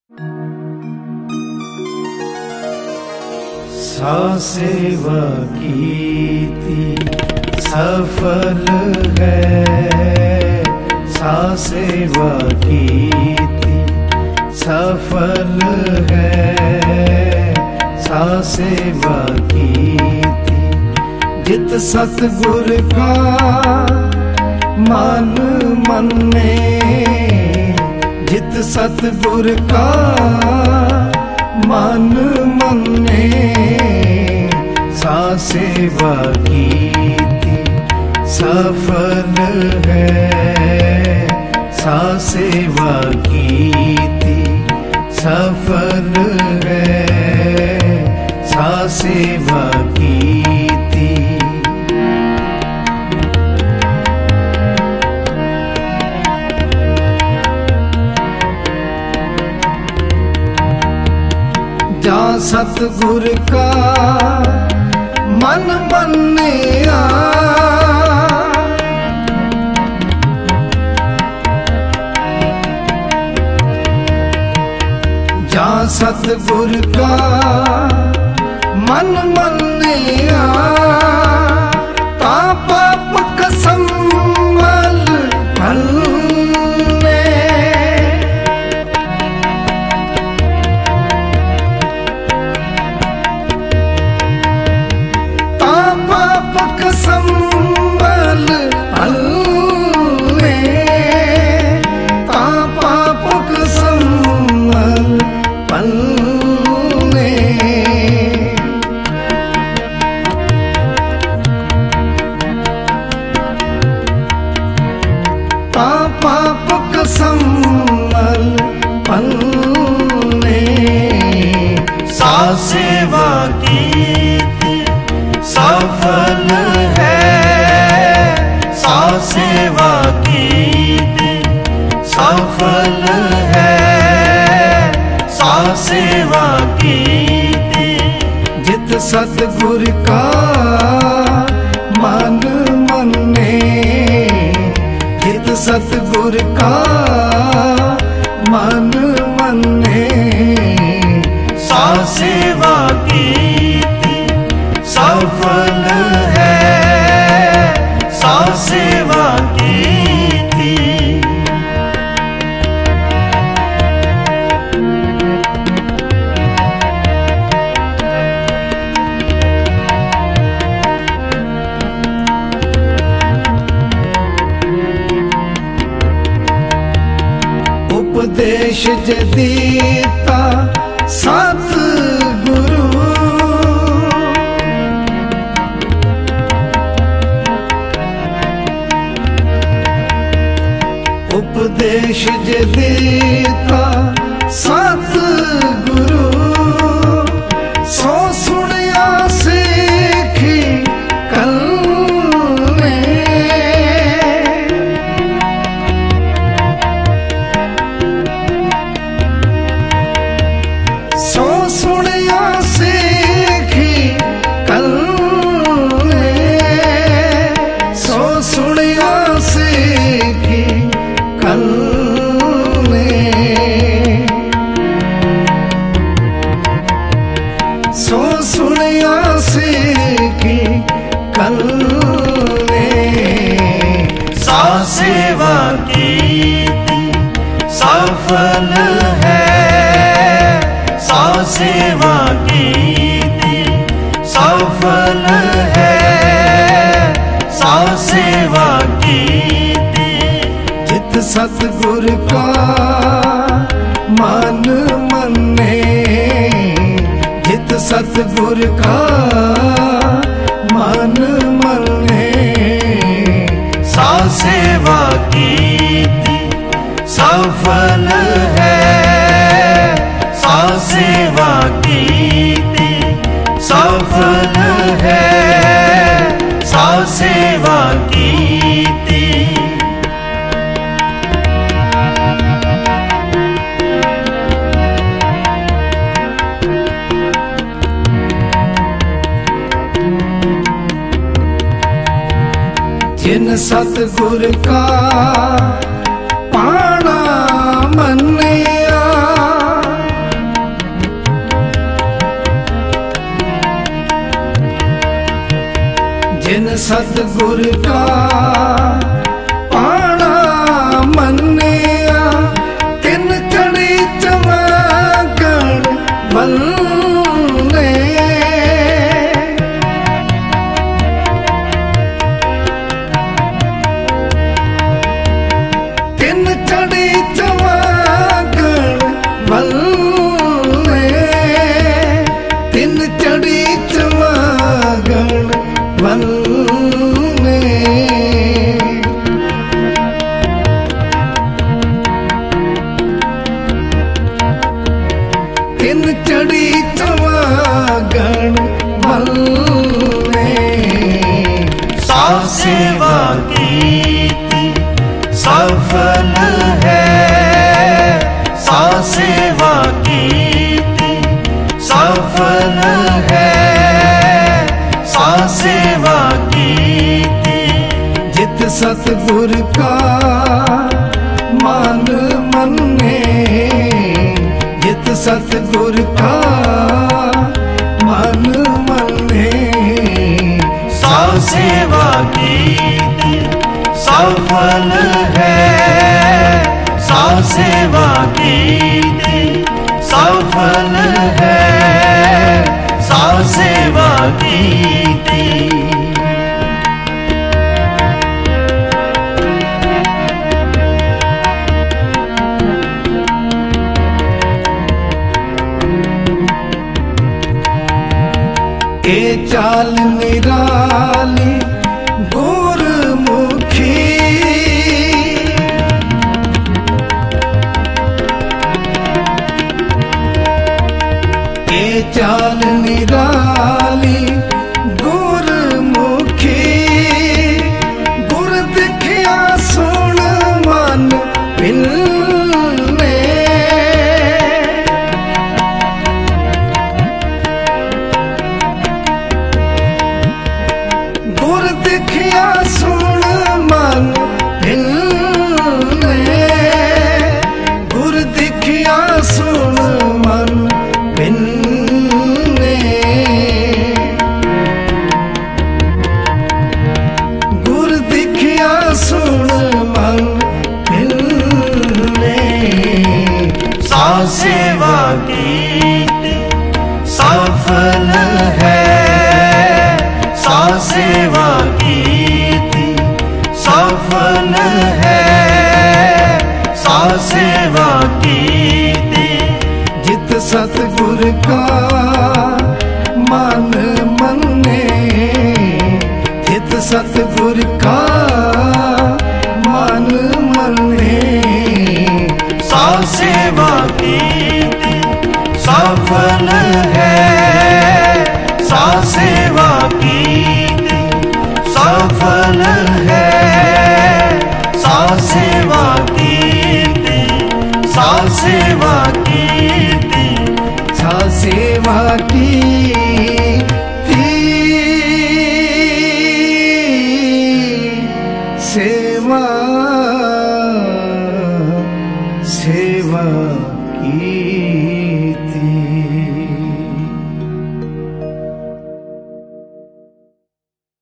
सा सेवा कीती सफल है, सा सेवा कीती सफल है, सा सेवा कीती जित सतगुर का मन मन्ने, जित सतगुर का मन मन्ने, सा सेवा कीती सफल है, सा सेवा कीती सफल है, सा सेवा कीती। जा सतगुर का मन मन्निया, जा सतगुर का मन मन्निया, पाप कसमल फलने, पाप कसमल फलने, पाप कसमल फलने, पाप कसमल फलने, सा सेवा कीती सफल है, सा सेवा कीती सफल है, सा सेवा कीती जित सतगुर का मन मन्ने, जित सतगुर का मन मन्ने, सा सेवा कीती सफल है, सा सेवा कीती। उपदेश जे दीता सतगुरु, उपदेश जे दीता सतगुरु, सो सुनिया सीखी कलने, सो सुनिया सीखी कलने, सो सुनिया सीखी कलने, सो सुनिया सीखी कलने, सा सेवा कीती सफल है, सा सेवा कीती सफल है, सा सेवा कीती जित सतगुर का मन मन्ने, जित सतगुर का मन मन्ने, सा सेवा कीती सफल है, सा सेवा कीती सफल है, सा सेवा कीती। जिन सतगुर का पाना मन्निया, सतगुर का पाना मन्निया तिन चढ़ी चमकण बल्ले तिन चढ़ी चमकण बल्ले तिन चढ़ी चमकण बल्ले तिन चढ़ी चमकण बल्ले सा सेवा कीती सफल है, सा सेवा कीती सफल है, सा सेवा कीती। जित सतगुर का मान मन्ने, जित सतगुर का मान मन्ने सा सेवा कीती सफल है, सा सेवा कीती सफल है, सा सेवा कीती। ए चाल निराली गुरमुखी ए चाल निराली गुरमुखी गुर दिखिया सुन मन पिल्ले गुर दिखिया सुन मन पिल्ले गुर दिखिया सुन मन पिल्ले गुर दिखिया सुन मन पिल्ले सा सेवा कीती सफल है, सा सेवा कीती सफल है, सा सेवा कीती। जित सतगुर का मान मन्ने, जित सतगुर का मान मन्ने सा सेवा कीती सफल है, सा सेवा कीती सफल है, सा सेवा कीती, सा सेवा कीती। सा सेवा की सेवा